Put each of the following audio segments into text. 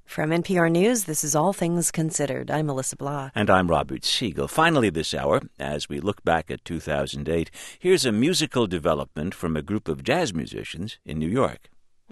From NPR News, this is All Things Considered. I'm Melissa Blah. And I'm Robert Siegel. Finally this hour, as we look back at 2008, here's a musical development from a group of jazz musicians in New York.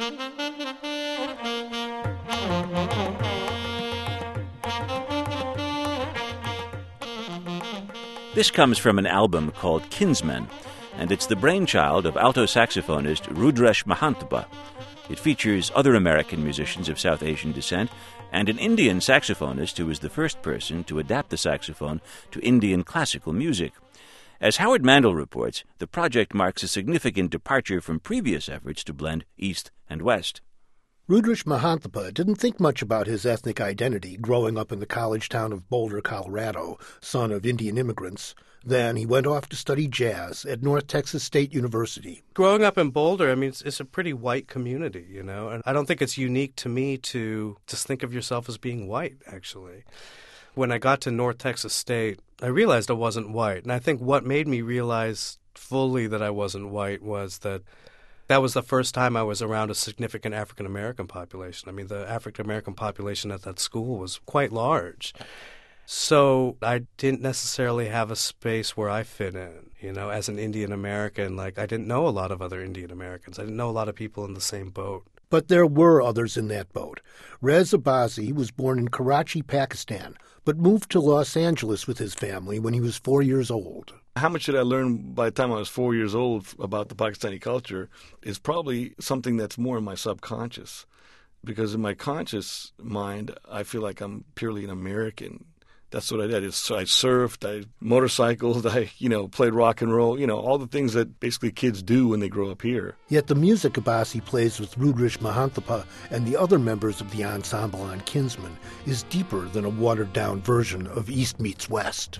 This comes from an album called Kinsmen, and it's the brainchild of alto saxophonist Rudresh Mahantapa. It features other American musicians of South Asian descent and an Indian saxophonist who was the first person to adapt the saxophone to Indian classical music. As Howard Mandel reports, the project marks a significant departure from previous efforts to blend East and West. Rudresh Mahantapa didn't think much about his ethnic identity growing up in the college town of Boulder, Colorado, son of Indian immigrants. Then he went off to study jazz at North Texas State University. Growing up in Boulder, it's a pretty white community, and I don't think it's unique to me to just think of yourself as being white, actually. When I got to North Texas State, I realized I wasn't white, and I think what made me realize fully that I wasn't white was that was the first time I was around a significant African-American population. The African-American population at that school was quite large. So I didn't necessarily have a space where I fit in, as an Indian American. I didn't know a lot of other Indian Americans. I didn't know a lot of people in the same boat. But there were others in that boat. Rez Abazi was born in Karachi, Pakistan, but moved to Los Angeles with his family when he was 4 years old. How much did I learn by the time I was 4 years old about the Pakistani culture is probably something that's more in my subconscious. Because in my conscious mind, I feel like I'm purely an American. That's what I did. I surfed, I motorcycled, I played rock and roll, all the things that basically kids do when they grow up here. Yet the music Abazi plays with Rudresh Mahantapa and the other members of the ensemble on Kinsmen is deeper than a watered-down version of East meets West.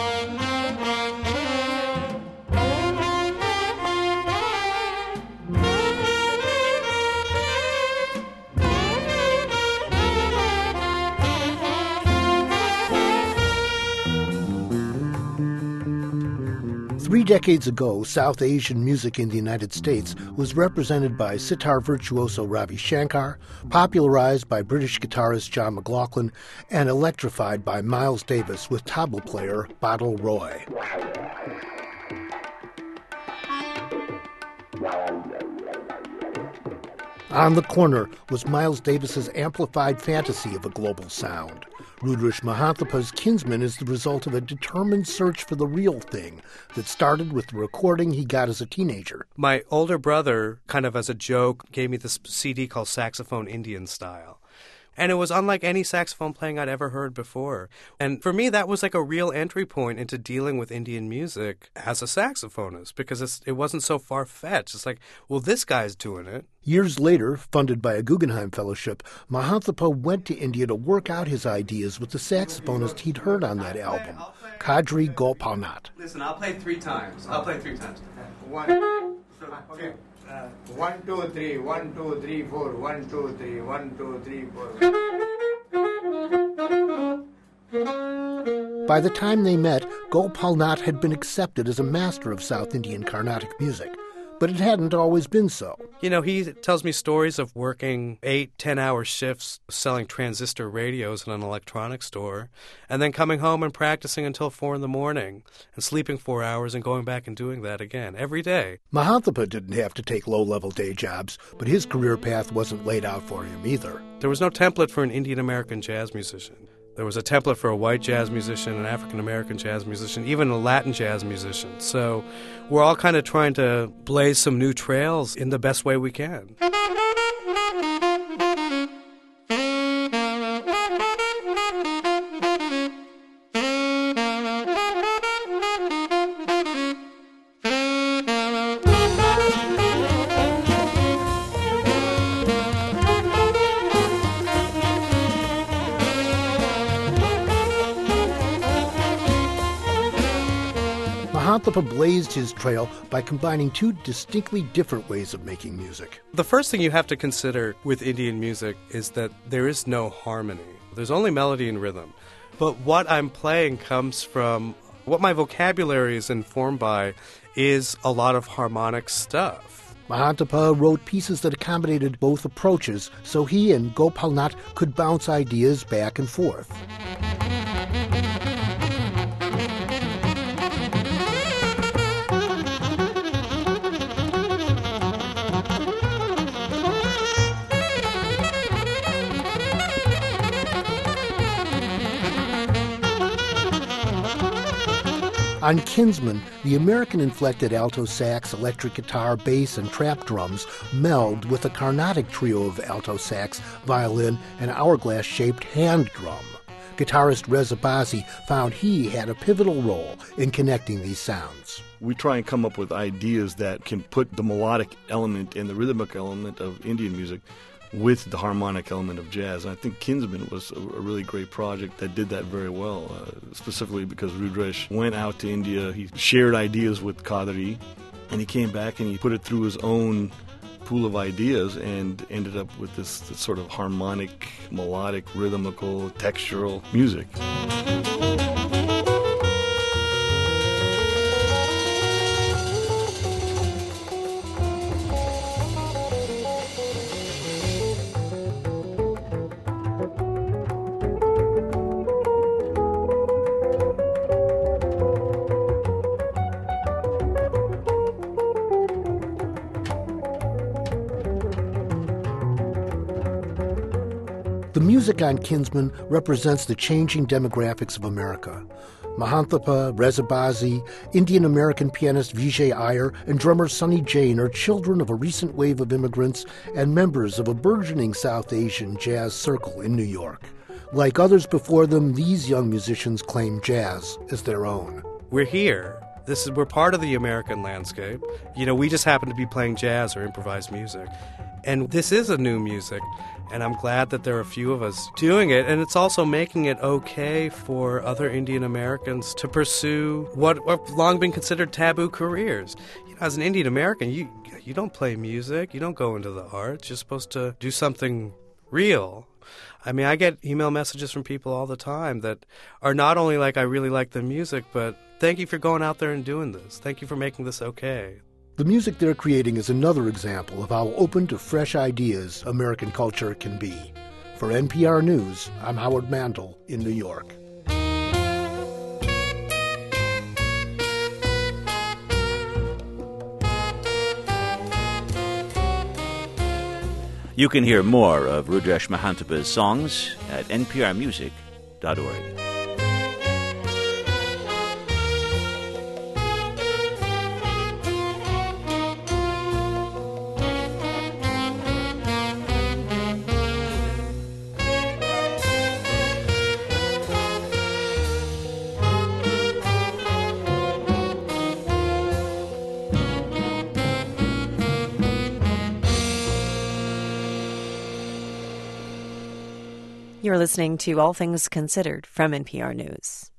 3 decades ago, South Asian music in the United States was represented by sitar virtuoso Ravi Shankar, popularized by British guitarist John McLaughlin, and electrified by Miles Davis with tabla player Badal Roy. On the corner was Miles Davis's amplified fantasy of a global sound. Rudresh Mahantapa's Kinsmen is the result of a determined search for the real thing that started with the recording he got as a teenager. My older brother, kind of as a joke, gave me this CD called Saxophone Indian Style. And it was unlike any saxophone playing I'd ever heard before. And for me, that was like a real entry point into dealing with Indian music as a saxophonist, because it wasn't so far-fetched. It's like, well, this guy's doing it. Years later, funded by a Guggenheim Fellowship, Mahantapa went to India to work out his ideas with the saxophonist he'd heard on that album, Kadri Gopalnath. Listen, I'll play 3 times. Okay. 1, 2, 3, 1, 2, 3, 4, 1, 2, 3, 1, 2, 3, 4. By the time they met, Gopalnath had been accepted as a master of South Indian Carnatic music, but it hadn't always been so. He tells me stories of working 8-10-hour shifts selling transistor radios in an electronics store, and then coming home and practicing until 4 in the morning, and sleeping 4 hours and going back and doing that again every day. Mahantapa didn't have to take low-level day jobs, but his career path wasn't laid out for him either. There was no template for an Indian American jazz musician. There was a template for a white jazz musician, an African-American jazz musician, even a Latin jazz musician. So we're all kind of trying to blaze some new trails in the best way we can. Mahantapa blazed his trail by combining 2 distinctly different ways of making music. The first thing you have to consider with Indian music is that there is no harmony. There's only melody and rhythm. But what I'm playing comes from, what my vocabulary is informed by is a lot of harmonic stuff. Mahantapa wrote pieces that accommodated both approaches so he and Gopal Nath could bounce ideas back and forth. On Kinsman, the American-inflected alto sax, electric guitar, bass, and trap drums meld with a Carnatic trio of alto sax, violin, and hourglass-shaped hand drum. Guitarist Reza Bazzi found he had a pivotal role in connecting these sounds. We try and come up with ideas that can put the melodic element and the rhythmic element of Indian music with the harmonic element of jazz. And I think Kinsman was a really great project that did that very well, specifically because Rudresh went out to India, he shared ideas with Qadri, and he came back and he put it through his own pool of ideas and ended up with this sort of harmonic, melodic, rhythmical, textural music. The music on Kinsman represents the changing demographics of America. Mahantapa, Reza Bazzi, Indian-American pianist Vijay Iyer, and drummer Sonny Jain are children of a recent wave of immigrants and members of a burgeoning South Asian jazz circle in New York. Like others before them, these young musicians claim jazz as their own. We're here. We're part of the American landscape. We just happen to be playing jazz or improvised music. And this is a new music, and I'm glad that there are a few of us doing it. And it's also making it okay for other Indian Americans to pursue what have long been considered taboo careers. As an Indian American, you don't play music, you don't go into the arts, you're supposed to do something real. I mean, I get email messages from people all the time that are not only like, I really like the music, but thank you for going out there and doing this. Thank you for making this okay. The music they're creating is another example of how open to fresh ideas American culture can be. For NPR News, I'm Howard Mandel in New York. You can hear more of Rudresh Mahantapa's songs at nprmusic.org. You're listening to All Things Considered from NPR News.